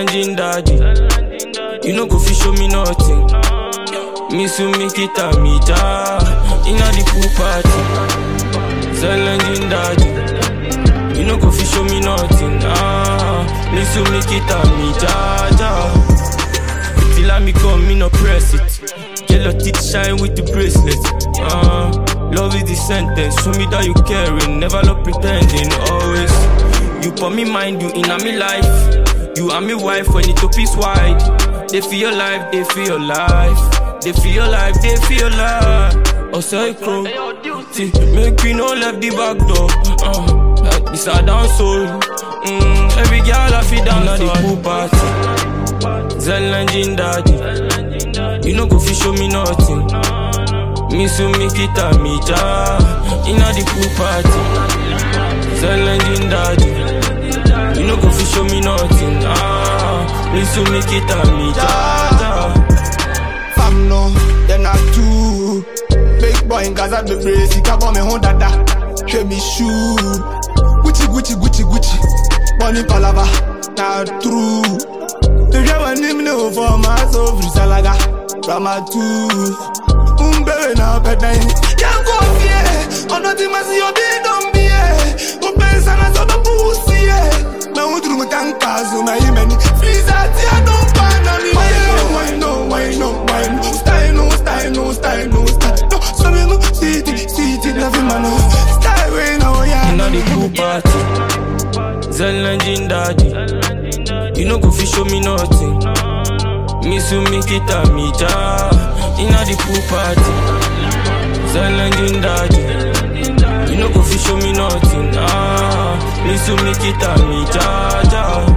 Zelangin daddy. You no go fi show me nothing. Me so make it a me ja. Inna the pool party. Zelangin daddy. You no go fi show me nothing. Me so make it a me ja. Till I me come, me no press it. Yellow teeth shine with the bracelet. Love is the sentence. Show me that you caring, never love pretending. Always, you put me mind, you in me life. You are me wife when it up is wide. They feel your life, they feel your life. They feel your life, they feel your life. Oh, say crow. See, make me no left the back door. Like this I dance soul. Every girl I feel down at the pool party. Zelangin daddy. You no go fi show me nothing. Me so make it a me ja. Inna the pool party. Zelangin daddy. You no go fi show me nothing. Me so make it a me ja. Fam no, then I too. Big boy in Gaza be brace. He can me home dada. Show me shoe. Gucci. Money palava. Now true. The girl when him know for my soul. Frisalaga. Rama too. Baby now bedtime. Can't go here. On nothing mas you be don't be here. Go pensa na so the pussy. Me want to me tanka so my imeni. Freeze at you don't pan on me. Why no. Style no. So me no see it nothing man no. Style way now yeah. Inna the pool party. Zelangin daddy. You no go fi show me nothing. Me so make it a me ja. Inna the pool party. Zelangin daddy. You no go fi show me nothing. Me so make it a me ja.